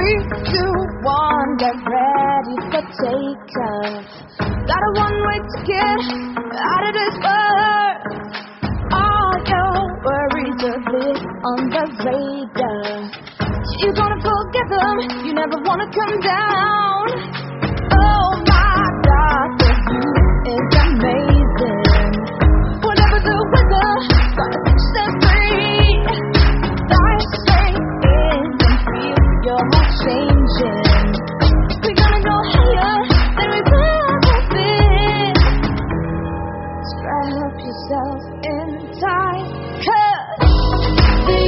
3, 2, 1, get ready for takeoff. Got a one-way ticket out of this world. All your worries are lit on the radar. You gonna forget them, you never wanna come down. Oh my God, the view is amazing. Whatever the weather, gotta set free. Dive straight in and feel your heart changing. We're gonna go higher than we've ever been. Strap yourself in tight, 'cause the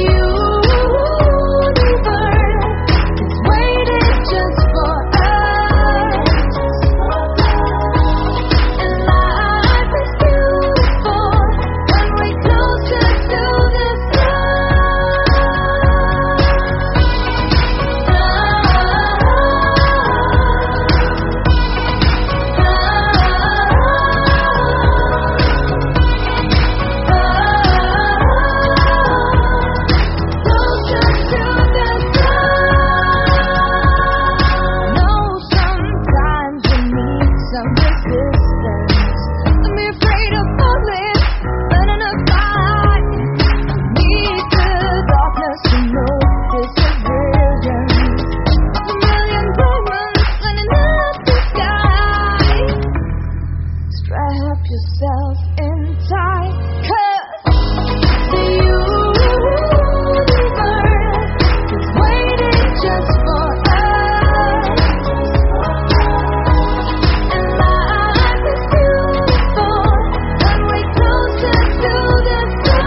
universe is waiting just for us. And life is beautiful when we're closer to the yourself in tight, 'cause the universe is waiting just for us. And life is beautiful when we're closer to the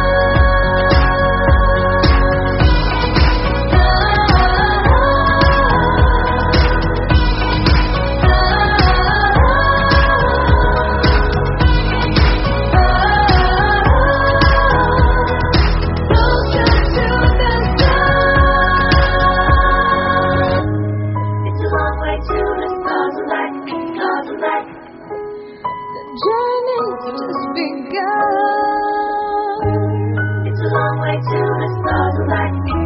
journey's just begun. It's a long way to the stars of light.